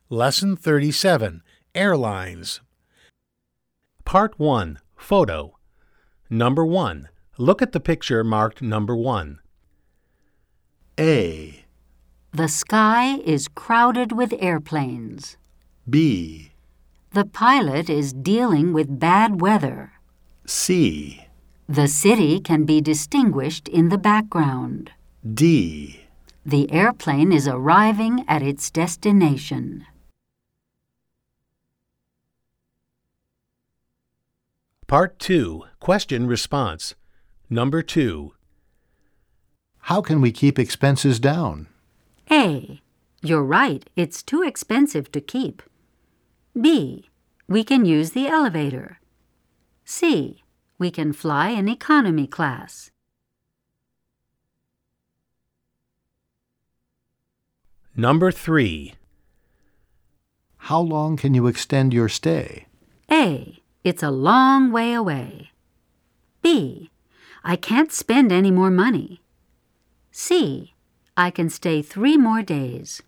Lesson 37, Airlines. Part 1, Photo. Number 1. Look at the picture marked number 1. A. The sky is crowded with airplanes. B. The pilot is dealing with bad weather. C. The city can be distinguished in the background. D. The airplane is arriving at its destination. Part 2, Question-Response. Number 2. How can we keep expenses down? A. You're right, it's too expensive to keep. B. We can use the elevator. C. We can fly in economy class. Number 3. How long can you extend your stay? A. It's a long way away. B. I can't spend any more money. C. I can stay 3 more days.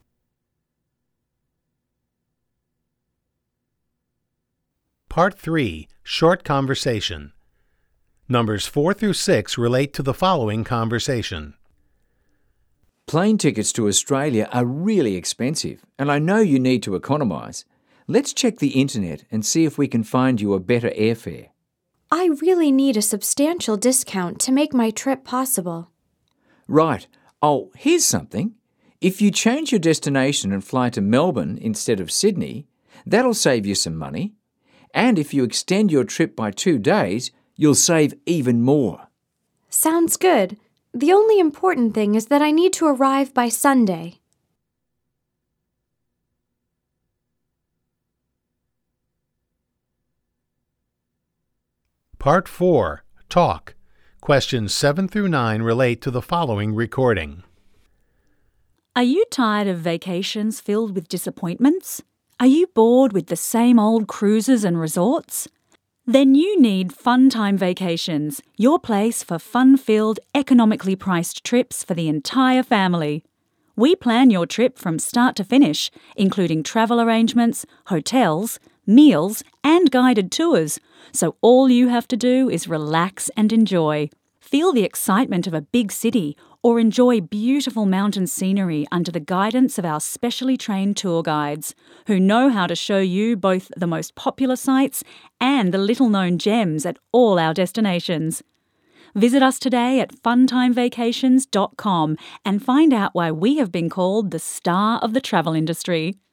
Part 3, Short Conversation. Numbers 4 through 6 relate to the following conversation. Plane tickets to Australia are really expensive, and I know you need to economise. Let's check the internet and see if we can find you a better airfare. I really need a substantial discount to make my trip possible. Right. Oh, here's something. If you change your destination and fly to Melbourne instead of Sydney, that'll save you some money. And if you extend your trip by 2 days, you'll save even more. Sounds good. The only important thing is that I need to arrive by Sunday. Part 4, Talk. Questions 7 through 9 relate to the following recording. Are you tired of vacations filled with disappointments? Are you bored with the same old cruises and resorts? Then you need Fun Time Vacations, your place for fun-filled, economically priced trips for the entire family. We plan your trip from start to finish, including travel arrangements, hotels, meals, and guided tours, so all you have to do is relax and enjoy. Feel the excitement of a big city or enjoy beautiful mountain scenery under the guidance of our specially trained tour guides, who know how to show you both the most popular sites and the little-known gems at all our destinations. Visit us today at funtimevacations.com and find out why we have been called the star of the travel industry.